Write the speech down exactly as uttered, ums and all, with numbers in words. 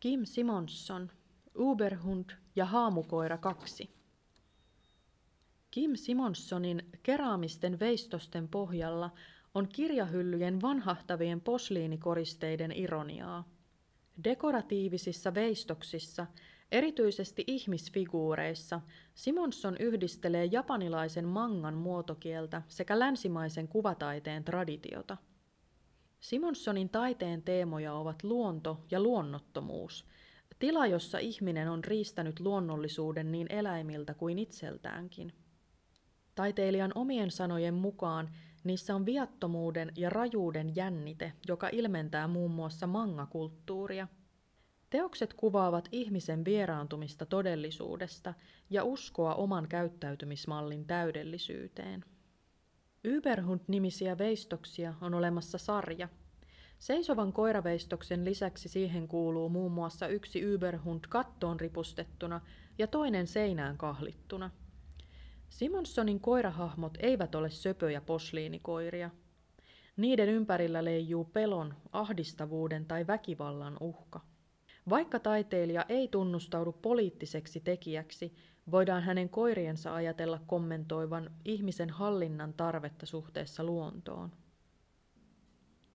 Kim Simonsson, Uberhund ja haamukoira kaksi. Kim Simonssonin keraamisten veistosten pohjalla on kirjahyllyjen vanhahtavien posliinikoristeiden ironiaa. Dekoratiivisissa veistoksissa, erityisesti ihmisfiguureissa, Simonsson yhdistelee japanilaisen mangan muotokieltä sekä länsimaisen kuvataiteen traditiota. Simonssonin taiteen teemoja ovat luonto ja luonnottomuus, tila, jossa ihminen on riistänyt luonnollisuuden niin eläimiltä kuin itseltäänkin. Taiteilijan omien sanojen mukaan niissä on viattomuuden ja rajuuden jännite, joka ilmentää muun muassa manga-kulttuuria. Teokset kuvaavat ihmisen vieraantumista todellisuudesta ja uskoa oman käyttäytymismallin täydellisyyteen. Uberhund-nimisiä veistoksia on olemassa sarja. Seisovan koiraveistoksen lisäksi siihen kuuluu muun muassa yksi Uberhund kattoon ripustettuna ja toinen seinään kahlittuna. Simonssonin koirahahmot eivät ole söpöjä posliinikoiria. Niiden ympärillä leijuu pelon, ahdistavuuden tai väkivallan uhka. Vaikka taiteilija ei tunnustaudu poliittiseksi tekijäksi, voidaan hänen koiriensa ajatella kommentoivan ihmisen hallinnan tarvetta suhteessa luontoon.